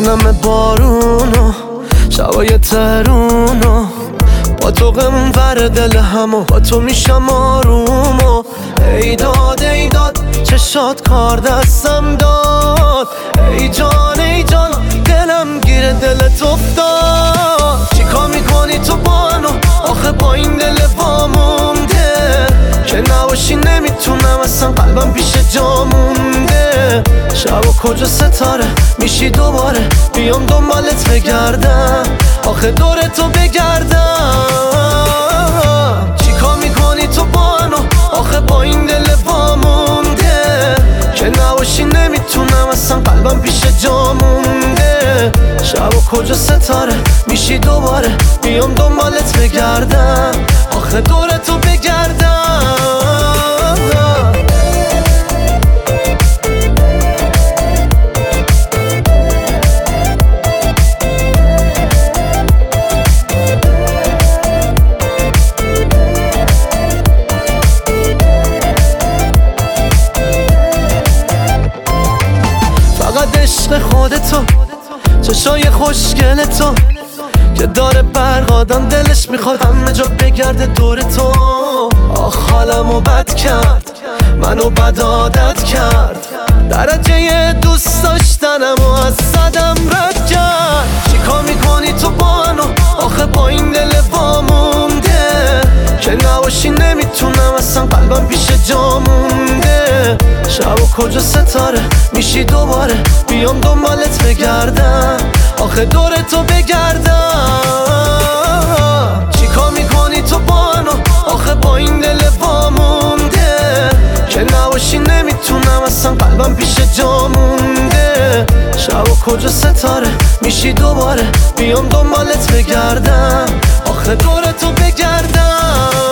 میکنم بارونو شبای ترونو با تو غمون ور دل همو با تو میشم آرومو ای داد چشات کار دستم داد ای جان دلم گیره دلت افتاد چیکار میکنی تو بانو آخه با این دل وامونده که نباشی نمیتونم اصلا قلبم پیش جا مونده شب و کجا ستاره میشی دوباره بیام دنبالت بگردم آخه دور تو بگردم چیکار میکنی تو بانو آخه با این دل وامونده که نباشی نمیتونم اصلا قلبم پیش جا مونده شب و کجا ستاره میشی دوباره بیام دنبالت بگردم آخه دور تو بگردم فقط عشق خودتو چشای خوشگل تو که داره برق آدم دلش میخواد همه جا بگرده دور تو آخ حالمو بد کرد منو بد عادت کرد درجه دوست داشتنمو از صدم رد کرد چیکار میکنی تو بانو آخه با این دل وامونده که نباشی نمیتونم اصلا قلبم پیش جا مونده شب و کجا ستاره میشی دوباره بیام دنبالت بگردم آخه دور تو بگردم چیکار میکنی تو بانو آخه با این دل وامونده که نباشی نمیتونم اصلا قلبم پیش جا مونده شب و کجا ستاره میشی دوباره بیام دنبالت بگردم آخه دور تو بگردم